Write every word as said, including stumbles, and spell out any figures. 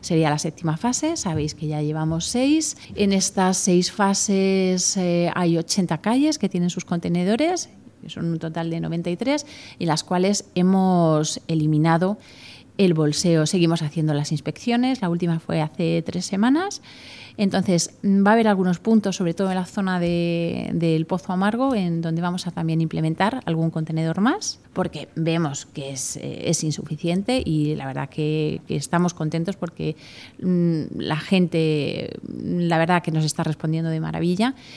sería la séptima fase. Sabéis que ya llevamos seis. En estas seis fases eh, hay ochenta calles que tienen sus contenedores, son un total de noventa y tres, en las cuales hemos eliminado el bolseo. Seguimos haciendo las inspecciones, la última fue hace tres semanas. Entonces, va a haber algunos puntos, sobre todo en la zona de, del Pozo Amargo, en donde vamos a también implementar algún contenedor más, porque vemos que es, es insuficiente y la verdad que, que estamos contentos porque mmm, la gente, la verdad que nos está respondiendo de maravilla